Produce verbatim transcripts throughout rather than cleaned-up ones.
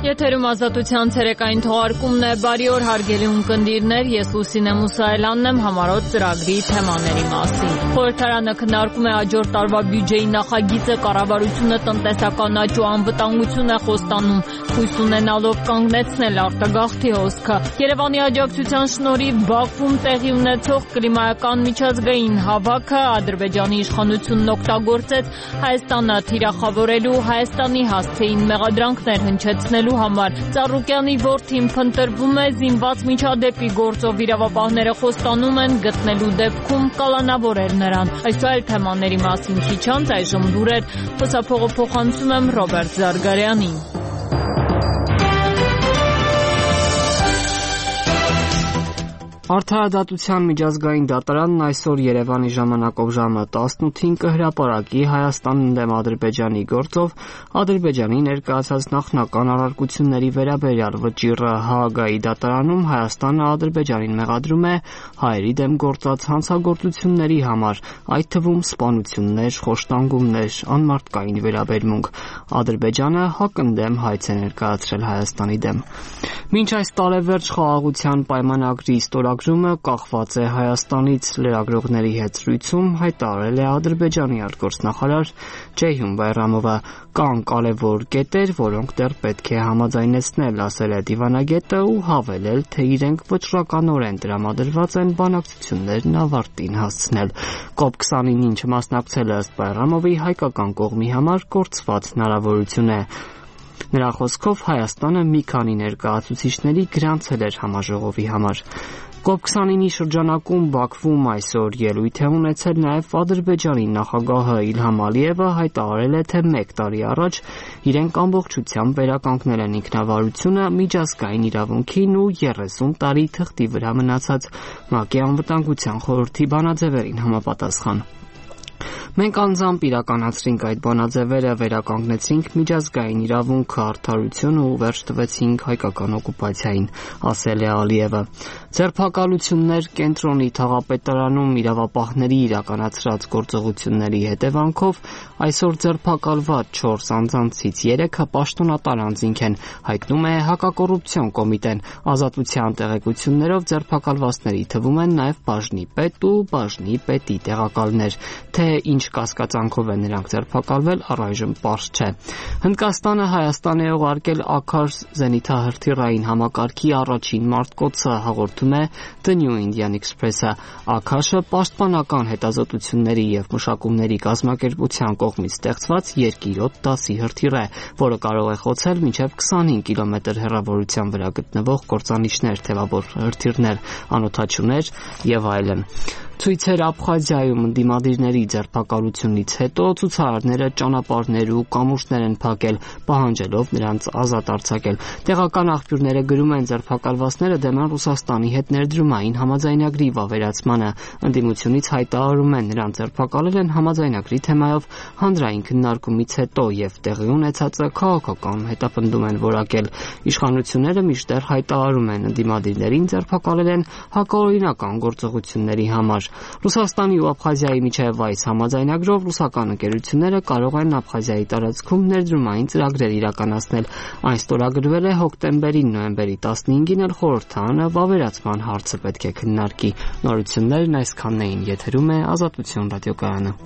Եթերում ազատության ցերեկային թողարկումն է, բարի օր հարգելի ունկնդիրներ, ես Լուսինե Մուսայելյանն եմ համառոտ ծրագրի թեմաների մասին։ Խորհրդարանը քննարկում է հաջորդ տարվա բյուջեի նախագիծը, կառավարությունը տնտեսական աճ ու անվտանգություն է խոստանում, հույս ունենալով կանգնեցնել արտագաղթի հոսքը։ Երևանի աջակցության շնորհիվ Բաքվում տեղի ունեցող կլիմայական միջազգային հավաքը Ադրբեջանի իշխանությունն օգտագործեց Հայաստանը թիրախավորելու, Հայաստանի հասցեին մեղադրանքներ հնչեցնելու համար։ Ծառուկյանի որդին փնտրվում է, զինված միջադեպի գործով իրավապահները խոստանում են գտնելու դեպքում կալանավորել նրան։ Այս այլ թեմաների մասին քիչ անց այժմ լուրեր, խոսափողը փոխանցում եմ Ռոբերտ Զարգարյանին։ Արդարադատության միջազգային դատարանն այսօր Երևանի ժամանակով ժամը տասնութին կհրապարակի Հայաստանն դեմ Ադրբեջանի գործով Ադրբեջանի ներկայացած նախնական առարկությունների վերաբերյալ վճիռը։ Հաագայի դատարանում Հայաստանը Ադրբեջանին մեղադրում է հայերի դեմ գործած հանցագործությունների համար, այդ թվում սպանություններ, խոշտանգումներ, անմարդկային վերաբերմունք։ Ադրբեջանը հակընդդեմ հայց է ներկայացրել Հայաստանի դեմ։ Մինչ այս տարեվերջ խաղաղության պայմանագրի ստորագրումը կախված է Հայաստանից, լրագրողների հետ զրույցում հայտարարել է Ադրբեջանի արտգործնախարար Ceyhun Bayramova։ Կան կարևոր կետեր, որոնք դեռ պետք է համաձայնեցնել, ասել է դիվանագետը ու հավելել, թե իրենք վճռականորեն տրամադրված են բանակցություններն ավարտին հասցնել։ կոպ քսանինին չմասնակցելը ըստ Բայրամովի հայկական կողմի համար կորցված հնարավորություն է։ Նրա խոսքով Հայաստանը մի քանի ներկայացուցիչների գրանցել էր համաժողովի համար։ կոպ քսանինի շրջանակում Բաքվում այսօր ելույթ է ունեցել նաև Ադրբեջանի նախագահը Իլհամ Ալիևը հայտարարել է, թե մեկ տարի առաջ իրենք ամբողջությամբ վերականգնել են ինքնավարությունը միջազգային իրավունքին ու երեսուն տարի թղթի վրա մնացած ՄԱԿ-ի անվտանգության խորհրդի բանաձևերին համապատասխան։ Մենք անձամբ իրականացրինք այդ բանաձևերը, վերականգնեցինք միջազգային իրավունքը, արդարությունը ու վերջ տվեցինք հայկական օկուպացիային, ասել է Ալիևը։ Ձերբակալություններ կենտրոնի թաղապետարանում իրավապահների իրականացրած գործողությունների հետևանքով այսօր ձերբակալված չորս անձանցից երեքը պաշտոնատար անձինք են, հայտնում է Հակակոռուպցիոն կոմիտեն։ Ազատության տեղեկություններով ձերբակալվածների թվում են նաև բաժնի պետ ու բաժնի պետի տեղակալներ։ Թե ինչ կասկածանքով են նրանք ձերբակալվել, առայժմ պարզ չէ։ Հնդկաստանը Հայաստան է ուղարկել Աքարս զենիթահրթիռային համակարգի առաջին մարտկոցը, հաղորդում է The New Indian Express-ը։ Աքաշը պաշտպանական հետազոտությունների և մշակումների կազմակերպության կողմից ստեղծված երկիրոտ դասի հրթիռ է, որը կարող է խոցել մինչև քսանհինգ կիլոմետր հեռավորության վրա գտնվող կործանիչներ, թևավոր հրթիռներ, անօդաչուներ և այլն։ Ցույցեր Աբխազիայում ընդդիմադիրների ձերբակալությունից հետո ցուցարարները ճանապարհներ ու կամուրջներ են փակել, պահանջելով նրանց ազատ արձակել։ Տեղական աղբյուրները գրում են, ձերբակալվածները դեմ են Ռուսաստանի հետ ներդրումային համաձայնագրի վավերացմանը։ Ընդդիմությունից հայտարարում են, նրանց ձերբակալել են համաձայնագրի թեմայով հանրային քննարկումից հետո և տեղի ունեցածը քաղաքական հետապնդում են որակել։ Իշխանությունները մինչդեռ հայտարարում են, ընդդիմադիրներին ձերբակալել են հակաօրինական գործողությունների համար։ Ռուսաստանի ու Աբխազիայի միջև այս համաձայնագրով ռուսական ընկերությունները կարող են Աբխազիայի տարածքում ներդրումային ծրագրեր իրականացնել։ Այն ստորագրվել է հոկտեմբերին, նոյեմբերի տասնհինգին էլ խորհրդարանը վավերացման հարցը պետք է քննարկի։ Նորություններն այսքանն էին, եթերում է Ազատություն ռադիոկայանը։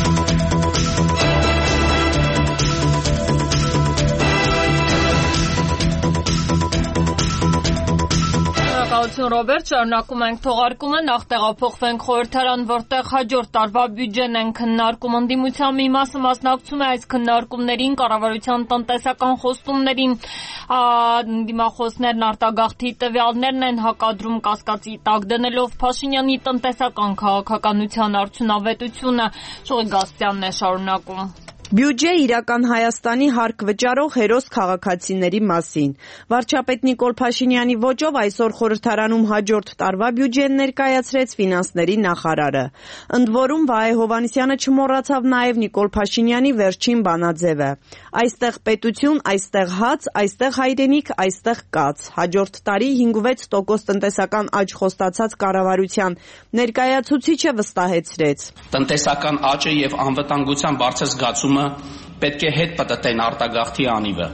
Ռոբերտ, շարունակում ենք թողարկումը, նախ տեղափոխվենք խորհրդարան, որտեղ հաջորդ տարվա բյուջեն են քննարկում։ Ընդդիմության մի մասը մասնակցում է այս քննարկումներին, կառավարության տնտեսական խոստումներին, ընդդիմախոսներն արտագաղթի տվյալներն են հակադրում կասկածի տակ դնելով Փաշինյանի տնտեսական քաղաքականության արդյունավետությունը։ Շուռի Գասպյանն է շարունակում։ Բյուջե իրական Հայաստանի հարկ վճարող հերոս քաղաքացիների մասին։ Վարչապետ Նիկոլ Փաշինյանի ոճով այսօր խորհրդարանում հաջորդ տարվա բյուջեն ներկայացրեց ֆինանսների նախարարը։ Ընդ որում Վահե Հովհաննիսյանը չմոռացավ նաև Նիկոլ Փաշինյանի վերջին բանաձևը։ Այստեղ պետություն, այստեղ հաց, այստեղ հայրենիք, այստեղ կաց։ Հաջորդ տարի հինգվեց տոկոս տնտեսական աճ խոստացած կառավարության ներկայացուցիչը վստահեցրեց։ Տնտեսական աճը եւ անվտանգության բարձր զգացումը պետք է հետ պտտեն արտագաղթի անիվը։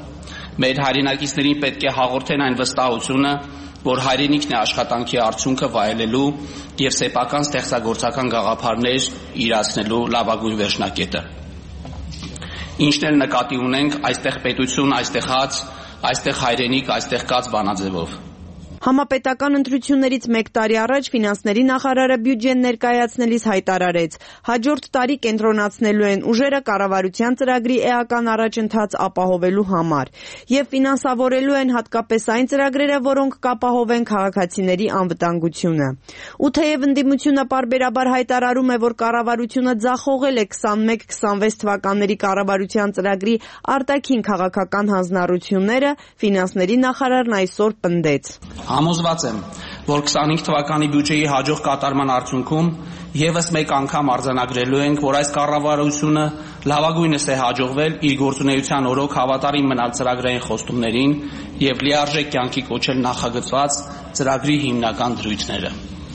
Մեր հայրենակիցներին պետք է հաղորդեն այն վստահությունը, որ հայրենիքն է աշխատանքի արդյունքը վայելելու և սեփական ստեղծագործական գաղափարներ իրացնելու լավագույն վերջնակետը։ Ինչն էլ նկատի ունենք, այստեղ պետություն, այստեղ հաց, այստեղ հայրենիք, այստեղ կաց բանաձևով։ Համապետական ընտրություններից մեկ տարի առաջ ֆինանսների նախարարը բյուջեն ներկայացնելիս հայտարարեց. հաջորդ տարի կենտրոնացնելու են ուժերը կառավարության ծրագրի էական առաջընթաց ապահովելու համար և ֆինանսավորելու են հատկապես այն ծրագրերը, որոնք կապահովեն քաղաքացիների անվտանգությունը։ Ու թեև ընդդիմությունը պարբերաբար հայտարարում է, որ կառավարությունը ձախողել է քսանմեկ քսանվեց թվականների կառավարության ծրագրի արտաքին քաղաքական հանձնառությունները, ֆինանսների նախարարն այսօր պնդեց. Համոզված եմ, որ քսանհինգ թվականի բյուջեի հաջող կատարման արդյունքում ևս մեկ անգամ արձանագրելու ենք, որ այս կառավարությունը լավագույնս է հաջողվել իր գործունեության օրոք հավատարիմ մնալ ծրագրային խոստումներին և լիարժեք կյանքի կոչել նախագծված ծրագրի հիմնական դրույթները։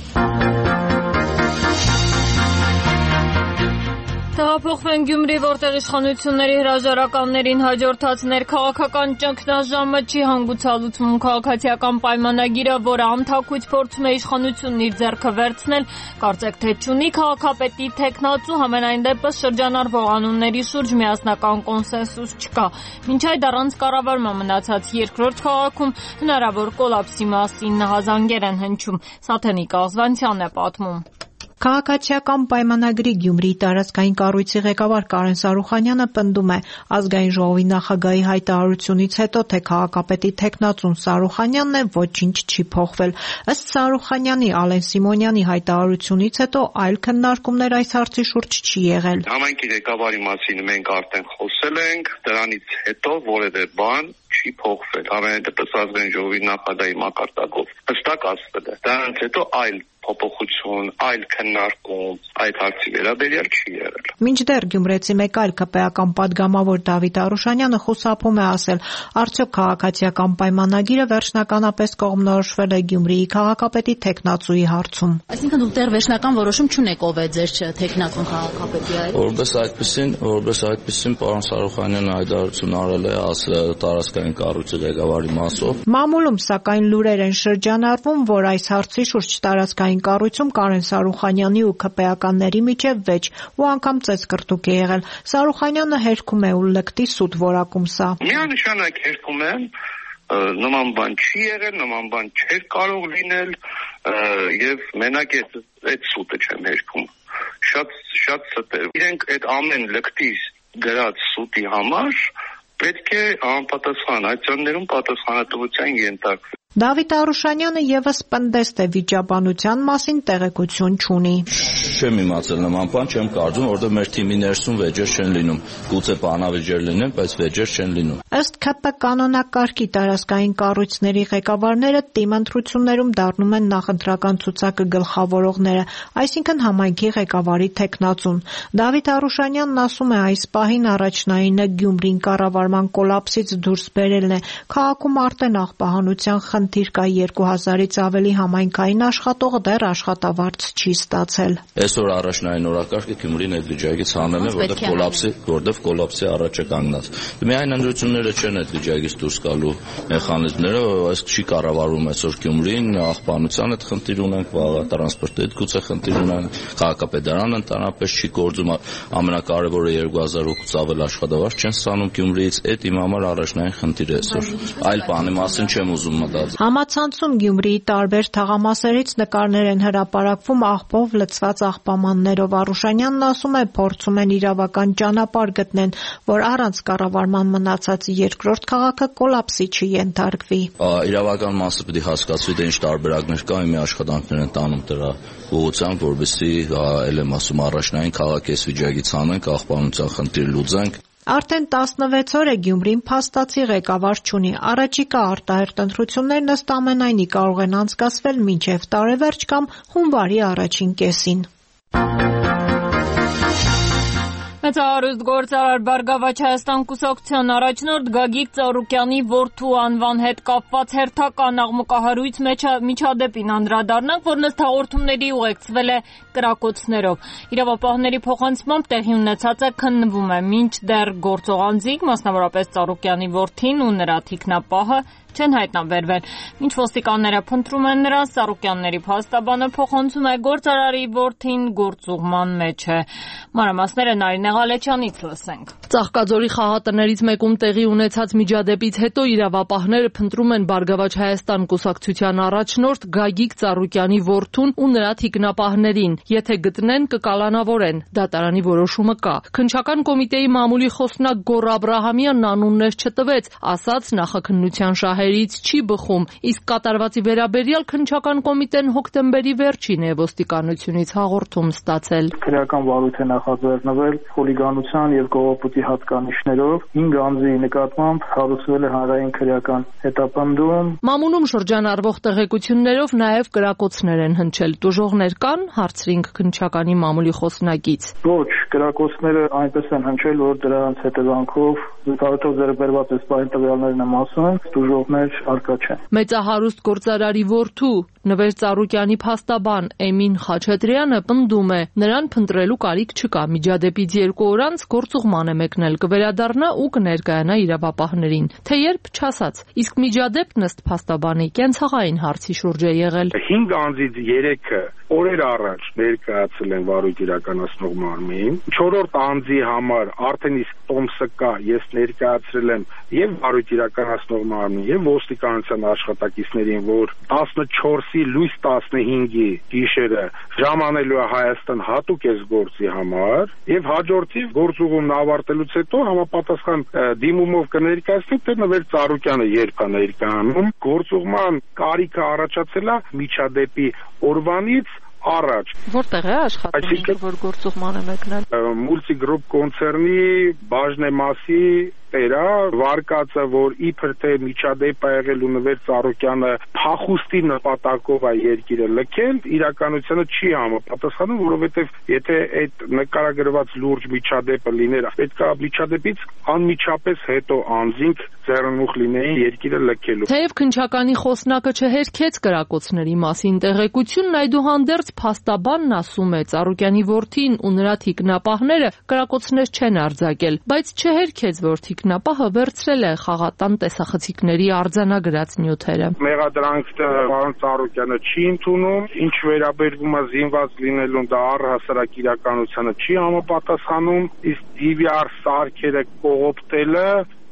Տեղափոխվենք Գյումրի, որտեղ իշխանությունների հրաժարականներին հաջորդած ներքաղաքական ճգնաժամը չի հանգուցալուծվում քաղաքացիական պայմանագիրը, որը անթաքույց փորձում է իշխանությունն իր ձեռքը վերցնել, կարծեք թե չունի քաղաքապետի թեկնածու, համենայն դեպս շրջանառվող անունների շուրջ միասնական կոնսենսուս չկա։ Մինչ այդ առանց կառավարման մնացած երկրորդ քաղաքում հնարավոր կոլապսի մասին նահազանգեր են հնչում։ Սաթենիկ Ազվանցյանն է պատմում։ Քաղաքացիական պայմանագրի Գյումրիի տարածքային կառույցի ղեկավար Կարեն Սարուխանյանը պնդում է, ազգային ժողովի նախագահի հայտարարությունից հետո թե քաղաքապետի թեկնածուն Սարուխանյանն է, ոչինչ չի փոխվել։ Ըստ Սարուխանյանի, Ալեն Սիմոնյանի հայտարարությունից հետո այլ քննարկումներ այս հարցի շուրջ չի եղել։ Համայնքի ղեկավարի մասին մենք արդեն խոսել ենք, դրանից հետո որևէ բան չի փոխվել։ Համենայնդեպս ազգային ժողովի նախագահի մակարդակով հստակ ասվել է։ Դրանից հետո այլ փոփոխություն, այլ քննարկում այդ հարցի վերաբերյալ չի եղել։ Մինչդեռ Գյումրեցի մեկ այլ ԿՊ-ական պատգամավոր Դավիթ Արուշանյանը խուսափում է ասել, արդյոք քաղաքացիական պայմանագիրը վերջնականապես կողմնորոշվել է Գյումրիի քաղաքապետի թեկնածուի հարցում։ Այսինքն դուք դեռ վերջնական որոշում չունեք ով է ձեր թեկնածուն քաղաքապետի այլ։ Որպես այդպեսին, որպես այդպեսին պարոն Սարուխանյանը հայտարարություն արել է ասել տարածքային կառույցի ղեկավարի մասով։ Մամուլում սակայն լուրեր են շրջանառվում, որ այս հարցի շուրջ տարածքային կառույցում Կարեն Սարուխանյանի ու ԿՊ-ականների միջև վեճ ու անգամ ծեծկռտուք է եղել։ Սարուխանյանը հերքում է ու լկտի սուտ որակում սա։ Միանշանակ հերքում եմ, նման բան չի եղել, նման բան չէր կարող լինել եւ մենակ այդ սուտը չեմ հերքում։ Շատ շատ ստեր։ Իրենք այդ ամեն լկտի գրած սուտի համար պետք է անպատասխան այցաններում պատասխանատվության ենթարկվեն։ Դավիթ Արուշանյանը ևս պնդեց, թե վիճաբանության մասին տեղեկություն չունի։ Չեմ իմացել նման բան, չեմ կարծում, որովհետև մեր թիմի ներսում վեճեր չեն լինում։ Գուցե բանավեճեր լինեն, բայց վեճեր չեն լինում։ Ըստ ՔՊ կանոնակարգի տարածքային կառույցների ղեկավարները թիմ ընտրություններում դառնում են նախընտրական ցուցակը գլխավորողները, այսինքն համայնքի ղեկավարի թեկնածուն։ Դավիթ Արուշանյանն ասում է, այս պահին առաջնայինը Գյումրին կառավարման կոլապսից դուրս բերելն է։ Քաղաքում արդեն աղբահանության խնդիր կա, երկու հազարից ավելի համայնքային աշխատող դեռ աշխատավարձ չի ստացել։ Այսօր առաջնային օրակարգը Գյումրին այդ վիճակից հանել է, որտեղ կոլապսի, որտեղ կոլապսի առաջ է կանգնած։ Միայն ընտրությունները չեն այդ վիճակից դուրս գալու մեխանիզմները, այս չի կառավարում այսօր Գյումրին, աղբանության հետ խնդիր ունենք, վաղը տրանսպորտի հետ գուցե խնդիր ունենք, քաղաքապետարանը ընդհանրապես չի գործում, ամենակարևորը երկու հազար հոգուց ավել աշխատավարձ չեն ստանում Գյումրիից, այդ իմ համար առաջնային խնդիր է այսօր։ Այլ բանի մասին չեմ ուզում մտածել։ Համացանցում Գյումրիի տարբեր թաղամասերից նկարներ են հրապարակվում աղբով լցված աղբամաններով։ Արուշանյանն ասում է, փորձում են իրավական ճանապարհ գտնեն, որ առանց կառավարման մնացած երկրորդ քաղաքը կոլապսի չենթարկվի։ Իրավական մասը պետք է հասկացվի, թե ինչ տարբերակներ կա, մի աշխատանքներ են տանում դրա ուղղությամբ, որովհետեւ ել եմ ասում առաջնային քաղաք էս վիճակից հանենք, աղբանության խնդիր լուծենք։ Արդեն տասնվեց օր է Գյումրին փաստացի ղեկավար չունի։ Առաջիկա արտահերթ ընտրություններն ըստ ամենայնի կարող են անցկացվել մինչև տարեվերջ կամ հունվարի առաջին կեսին։ Մեծահարուստ գործարար Բարգավաճ Հայաստան կուսակցության առաջնորդ Գագիկ Ծառուկյանի որդու անվան հետ կապված հերթական աղմկահարույց միջադեպին անդրադառնանք, որն ըստ հաղորդումների ուղեկցվել է կրակոցներով։ Իրավապահների փոխանցմամբ տեղի ունեցածը քննվում է, մինչդեռ գործող անձիկ, մասնավորապես Ծառուկյանի որդին ու նրա թիկնապահը չեն հայտնաբերվել։ Մինչ ոստիկանները փնտրում են նրան, Ծառուկյանների փաստաբանը փոխանցում է գործարարի որդին գործուղման մեջ է։ Մանրամասները Նարինե Ղալեչյանից լսենք։ Ծաղկաձորի խաղատներից մեկում տեղի ունեցած միջադեպից հետո իրավապահները փնտրում են Բարգավաճ Հայաստան կուսակցության առաջնորդ Գագիկ Ծառուկյանի որդուն ու նրա թիկնապահներին։ Եթե գտնեն, կկալանավորեն։ Դատարանի որոշումը կա։ Քննչական կոմիտեի մամուլի խոսնակ Գոռ Աբրահամյանն անուններ չտվեց, ասաց նախաքննության շահերից չի բխում, իսկ կատարվածի վերաբերյալ քննչական կոմիտեն հոկտեմբերի վերջին է ոստիկանությունից հաղորդում ստացել։ Քրեական վարույթ է նախաձեռնվել խուլիգանության եւ կողոպուտի հատկանիշներով հինգ անձի նկատմամբ հարուցվել է հանրային քրեական հետապնդում։ Մամուլում շրջանառվող տեղեկություններով նաեւ կրակոցներ են հնչել։ Տուժողներ կան, հարցրինք քննչականի մամուլի խոսնակից։ Ոչ, կրակոցները այնպես են հնչել, որ դրանց հետևանքով զուգահեռ ձեռբերված էսպային տվյալներն եմ ասում, տուժողներ արկա չեն։ Մեծահարուստ գործարարի որդու Նվեր Ծառուկյանի փաստաբան Էմին Խաչատրյանը պնդում է, նրան փնտրելու կարիք չկա։ Միջադեպից երկու օր անց գործուղման է մեկնել, կվերադառնա ու կներկայանա իրավապահներին։ Թե երբ չասաց, իսկ միջադեպն ըստ փաստաբանի կենցաղային հարցի շուրջ է եղել։ Հինգ անձից երեքը օրեր առաջ ներկայացել են վարույթ իրականացնող մարմին։ Չորրորդ անձի համար արդեն իսկ տոմսը կա, ես ներկայացրել եմ եւ վարույթ իրականացնող մարմին եւ ոստիկանության աշխատակիցներին, որ տասնչորսի լույս տասնհինգի գիշերը ժամանելու է Հայաստան հատուկ էս գործի համար եւ հաջորդիվ գործուղումն ավարտելուց հետո համապատասխան դիմումով կներկայացնենք, թե Նվեր Ծառուկյանը երբ է ներկայանում։ Գործուղման կարիքը առաջացել է միջադեպի օրվանից առաջ։ Որտեղ է աշխատում, որ գործուղման է մեկնել։ Մուլտիգրուպ կոնցեռնի բաժնեմասի տերա վարկածը, որ իբր թե միջադեպ է եղել ու Նվեր Ծառուկյանը փախուստի նպատակով է երկիրը լքել, իրականությանը չի համապատասխանում, որովհետև եթե այդ նկարագրված լուրջ միջադեպը լիներ, պետք է միջադեպից անմիջապես հետո անձինք ձեռնմուխ լինեին երկիրը լքելու։ Թեև քննչականի խոսնակը չհերքեց կրակոցների մասին տեղեկությունն, այդուհանդերձ փաստաբանն ասում է, Ծառուկյանի որդին ու նրա թիկնապահները կրակոցներ չեն արձակել, բայց չհերքեց, որ թիկնապահը վերցրել է խաղատան տեսախցիկների արձանագրած նյութերը։ Մեղադրանքը պարոն Ծառուկյանը չի ընդունում, ինչ վերաբերվում է զինված լինելուն, դա առհասարակ իրականությանը չի համապատասխանում, իսկ դի վի ար սարքերը կողոպտելը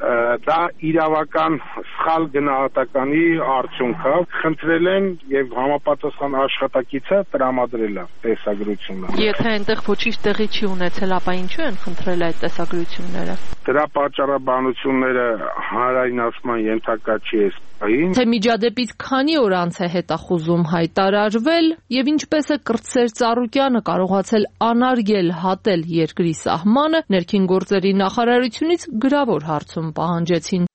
դա իրավական սխալ գնահատականի արդյունք է։ Խնդրել են եւ համապատասխան աշխատակիցը տրամադրել է տեսագրությունը։ Եթե այնտեղ ոչինչ տեղի չի ունեցել, ապա ինչու են խնդրել այդ տեսագրությունները։ Դրա պատճառաբանությունները հանրայնացման ենթակա չի է սպային։ Թե միջադեպից քանի օր անց է հետախուզում հայտարարվել եւ ինչպես է կրտսեր Ծառուկյանը կարողացել անարգել հատել երկրի սահմանը, ներքին գործերի նախարարությունից գրավոր հարցում պահանջեցին։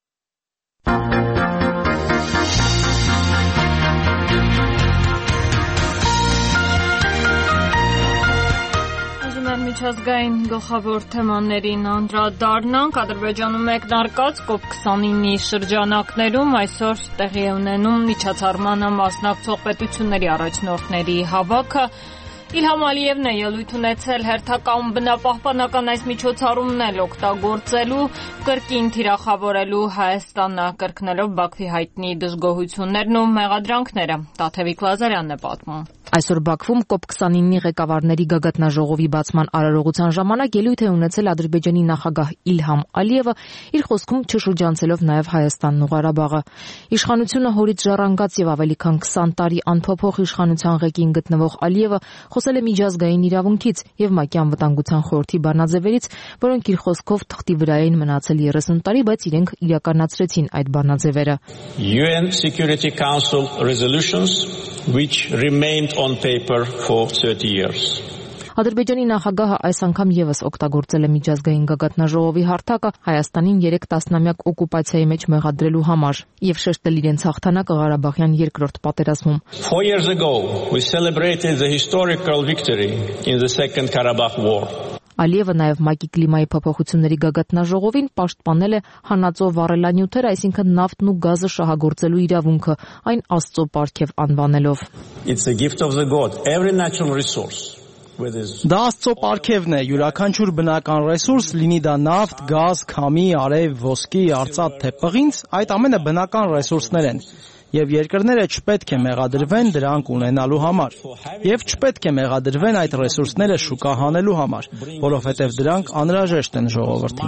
Միջազգային գլխավոր թեմաներին անդրադառնանք։ Ադրբեջանում մեկնարկած կոպ քսանինի շրջանակներում այսօր տեղի է ունենում միջոցառմանը մասնակցող պետությունների առաջնորդների հավաքը։ Իլհամ Ալիևն է ելույթ ունեցել հերթական բնապահպանական այս միջոցառումն էլ օգտագործելու, կրկին թիրախավորելու Հայաստանը, կրկնելով Բաքվի հայտնի դժգոհություններն ու մեղադրանքները։ Տաթևիկ Լազարյանն է պատմում։ Այսօր Բաքվում կոպ քսանինի ղեկավարների գագաթնաժողովի բացման արարողության ժամանակ ելույթ է ունեցել Ադրբեջանի նախագահ Իլհամ Ալիևը, իր խոսքում չշրջանցելով նաև Հայաստանն ու Ղարաբաղը։ Իշխանությունը հորից ժառանգած եւ ավելի քան քսան տարի անփոփոխ իշխանության ղեկին գտնվող Ալիևը խոսել է միջազգային իրավունքից եւ ՄԱԿ-ի անվտանգության խորհրդի բանաձևերից, որոնք իր խոսքով թղթի վրա էին մնացել երեսուն տարի, բայց իրենք իրականացրեցին այդ բանաձևերը։ U N Security Council resolutions which remained on paper for thirty years. Ադրբեջանի նախագահը այս անգամ եւս օգտագործել է միջազգային գագաթնաժողովի հարթակը Հայաստանին երեք տասնամյակ օկուպացիայի մեջ մեղադրելու համար եւ շեշտել իրենց հաղթանակը Ղարաբաղյան երկրորդ պատերազմում։ Four years ago we celebrated the historical victory in the Second Karabakh War. Ալիևը նաև ՄԱԿ-ի կլիմայի փոփոխությունների գագաթնաժողովին պաշտպանել է հանածո վառելանյութեր, այսինքն նավթն ու գազը շահագործելու իրավունքը, այն Աստծո պարգև անվանելով. It's a gift of the God. Every natural resource. Դա Աստծո պարգևն է, յուրաքանչյուր բնական ռեսուրս, լինի դա նավթ, գազ, քամի, արև, ոսկի, արծաթ թե պղինձ, այդ ամենը բնական ռեսուրսներ են։ Եվ երկրները չպետք է մեղադրվեն դրանք ունենալու համար։ Եվ չպետք է մեղադրվեն այդ ռեսուրսները շուկա հանելու համար, որովհետև դրանք անհրաժեշտ են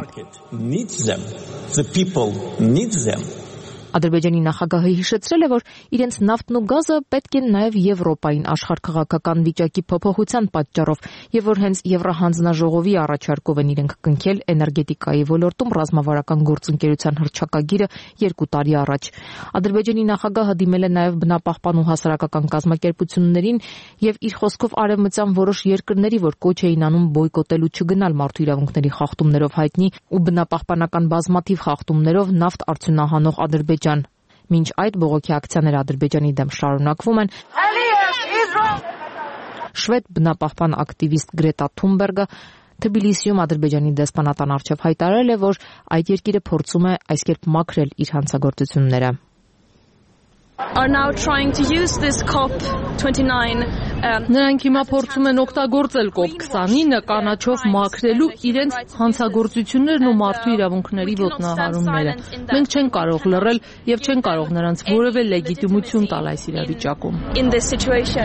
ժողովրդին։ Ադրբեջանի նախագահը հիշեցրել է, որ իրենց նավթն ու գազը պետք են նաև Եվրոպային աշխարհքաղաքական վիճակի փոփոխության պատճառով, եւ որ հենց Եվրահանձնաժողովի առաջարկով են իրենք կնքել էներգետիկայի ոլորտում ռազմավարական գործընկերության հռչակագիրը երկու տարի առաջ։ Ադրբեջանի նախագահը դիմել է նաև բնապահպան ու հասարակական կազմակերպություններին եւ իր խոսքով արևմտյան որոշ երկրների, որ կոչ էին անում բոյկոտել ու չգնալ մարդու իրավունքների խախտումներով հայտնի ու բնապահպանական բազմաթիվ խախտումներով նավթ արդյունահանող Ադրբեջան Մինչ այդ բողոքի ակցիաները Ադրբեջանի դեմ շարունակվում են։ Շվեդ բնապահպան ակտիվիստ Գրետա Թունբերգը Թբիլիսիում Ադրբեջանի դեսպանատան առջև հայտարարել է, որ այդ երկիրը փորձում է այս կերպ մաքրել իր հանցագործությունները։ Are now trying to use this COP twenty-nine Նրանք հիմա փորձում են օգտագործել կոպ քսանինը կանաչով մաքրելու իրենց հանցագործություններն ու մարդու իրավունքների ոտնահարումները։ Մենք չենք կարող լռել եւ չենք կարող նրանց որևէ լեգիտիմություն տալ այս իրավիճակում։ In this situation.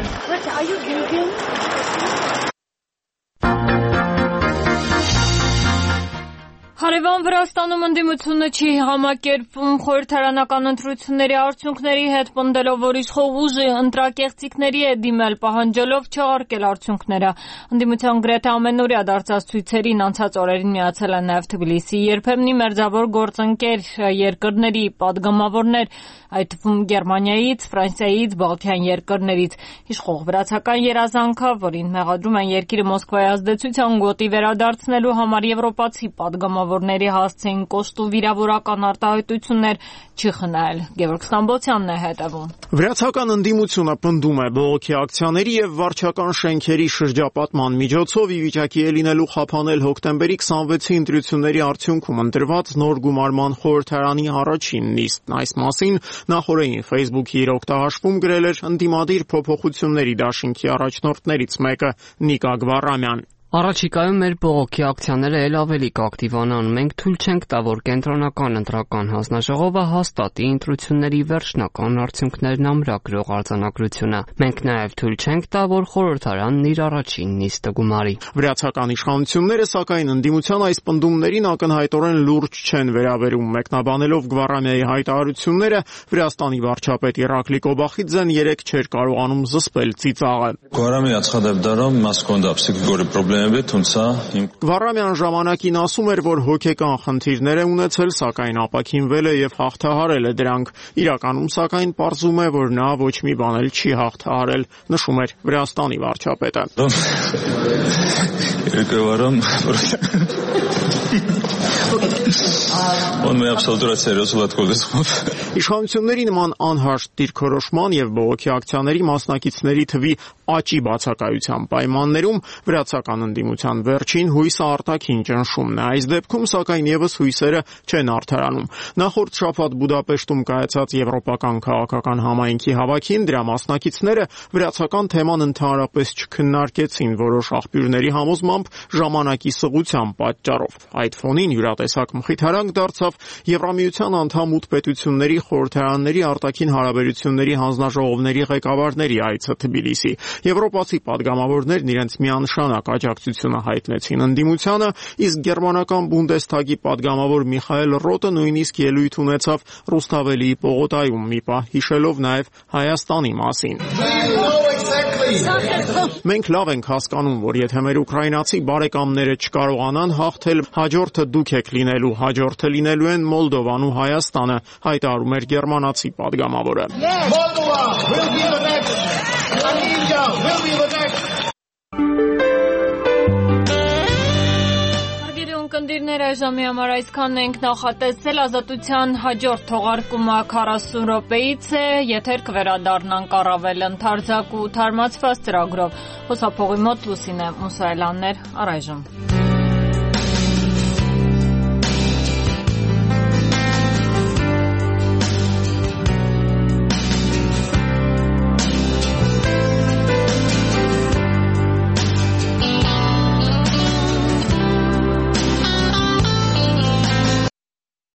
Հարևան Վրաստանում ընդդիմությունը չի համակերպվում խորհրդարանական ընտրությունների արդյունքների հետ, պնդելով, որ իշխող ուժը ընտրակեղծիքների է դիմել, պահանջելով չեղարկել արդյունքները։ Ընդդիմության գրեթե ամենօրյա դարձած ցույցերին անցած օրերին միացել են նաև Թբիլիսիի երբեմնի մերձավոր գործընկեր երկրների падգամավորներ, այդ թվում Գերմանիայից, Ֆրանսիայից, Բալթյան երկրներից։ Իշխող վրացական երազանքը, որին մեղադրում են երկիրը Մոսկվայի ազդեցության գոտի վերադարձնելու համար եվրոպացի падգամավորների հասցեին կոշտ ու վիրավորական արտահայտություններ, չի խնայել։ Գևորգ Ստամբոլցյանն է հետևում։ Վրացական ընդդիմությունը պնդում է բողոքի ակցիաների եւ վարչական շենքերի շրջապատման միջոցով ի վիճակի է լինելու խափանել հոկտեմբերի քսանվեցի ընտրությունների արդյունքում ընտրված նոր գումարման խորհրդարանի առաջին նիստն։ Այս մասին նախորդին Facebook-ի իր օգտահաշվում գրել էր ընդդիմադիր փոփոխությունների դաշինքի առաջնորդներից մեկը Նիկա Գվարամյան։ Առաջիկայում մեր բողոքի ակցիաները ել ավելի կակտիվանան։ Մենք թույլ չենք տա, որ կենտրոնական ընտրական հանձնաժողովը հաստատի ընտրությունների վերջնական արդյունքներն ամրագրող արձանագրությունը։ Մենք նաև թույլ չենք տա, որ խորհրդարանն իր առաջին նիստը գումարի։ Վրացական իշխանությունները, սակայն, ընդդիմության այս պնդումներին ակնհայտորեն լուրջ չեն վերաբերում։ Մեկնաբանելով Գվարամյայի հայտարարությունները, Վրաստանի վարչապետ Իրակլի Կոբախիձեն երեկ չէր կարողանում զսպել ծիծաղը։ Գվարամյանը ცხադებ դարում մասկոնդապսիկ գորի պրոբլեմ Գվարամյան ժամանակին ասում էր, որ հոգեկան խնդիրներ է ունեցել, սակայն ապաքինվել է եւ հաղթահարել է դրանք։ Իրականում, սակայն, պարզում է, որ նա ոչ մի բան էլ չի հաղթահարել, նշում էր Վրաստանի վարչապետը։ Իշխանությունների նման անհաշտ դիրքորոշման եւ բողոքի ակցիաների մասնակիցների թվի աճի բացակայության պայմաններում վրացական ընդդիմության վերջին հույսը արտաքին ճնշումն է։ Այս դեպքում, սակայն, եւս հույսերը չեն արդարանում։ Նախորդ շաբաթ Բուդապեշտում կայացած եվրոպական քաղաքական համայնքի հավաքին դրա մասնակիցները վրացական թեման ընդհանրապես չքննարկեցին որոշ աղբյուրների համոզմամբ ժամանակի սղության պատճառով։ Այդ ֆոնին յուրատեսակ մխիթարանք դարձավ Եվրամիության անդամ ութ պետությունների խորհրդարանների արտաքին հարաբերությունների հանձնաժողովների ղեկավարների այցը Թբիլիսի։ Եվրոպացի падգամավորներն իրենց միանշանակ աջակցությունը հայտնեցին ընդդիմությանը, իսկ գերմանական Բունդեսթագի падգամավոր Միխայել Ռոտը նույնիսկ ելույթ ունեցավ Ռուսթավելիի պողոտայում մի պահ, հիշելով նաև Հայաստանի մասին։ Մենք լավ ենք հասկանում, որ եթե մեր ուկրաինացի բարեկամները չկարողանան հաղթել, հաջորդը դուք եք լինելու, հաջորդը լինելու են Մոլդովան ու Հայաստանը, հայտարարում էր գերմանացի падգամավորը։ Կնդիրներ այժմի համար այսքանն ենք նախատեսել։ Ազատության հաջորդ թողարկումը քառասուն րոպեից է, եթեր կվերադառնանք առավել ընդարձակ ու թարմացված ծրագրով։ Խոսափողի մոտ Լուսինե Մուսայելյաններ, առայժմ։